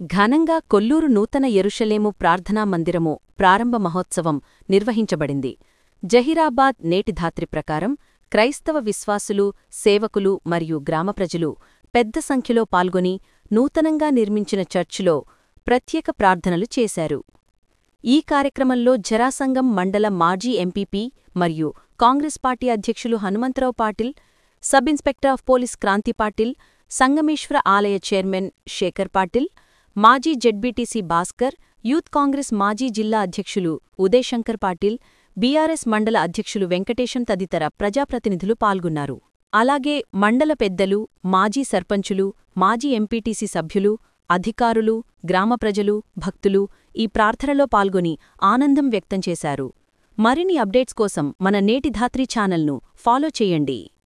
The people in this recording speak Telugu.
ఘనంగా కొల్లూరు నూతన యెరూషలేము ప్రార్థనా మందిరము ప్రారంభ మహోత్సవం నిర్వహించబడింది. జహీరాబాద్ నేటి ధాత్రి ప్రకారం క్రైస్తవ విశ్వాసులు, సేవకులు మరియు గ్రామప్రజలు పెద్ద సంఖ్యలో పాల్గొని నూతనంగా నిర్మించిన చర్చిలో ప్రత్యేక ప్రార్థనలు చేశారు. ఈ కార్యక్రమంలో జరాసంగం మండల మాజీ ఎంపీపీ మరియు కాంగ్రెస్ పార్టీ అధ్యక్షులు Hanumantharao Patil, sub inspector of police Kranti Patil, Sangameshwara ఆలయ చైర్మన్ శేఖర్ పాటిల్, మాజీ జెడ్బీటీసీ భాస్కర్, యూత్ కాంగ్రెస్ మాజీ జిల్లా అధ్యక్షులు ఉదయశంకర్ పాటిల్, బీఆర్ఎస్ మండల అధ్యక్షులు వెంకటేశం తదితర ప్రజాప్రతినిధులు పాల్గొన్నారు. అలాగే మండల పెద్దలు, మాజీ సర్పంచులు, మాజీ ఎంపీటీసీ సభ్యులు, అధికారులు, గ్రామ ప్రజలు, భక్తులు ఈ ప్రార్థనలో పాల్గొని ఆనందం వ్యక్తం చేశారు. మరిన్ని అప్డేట్స్ కోసం మన నేటి ధాత్రి ఛానల్ను ఫాలో చేయండి.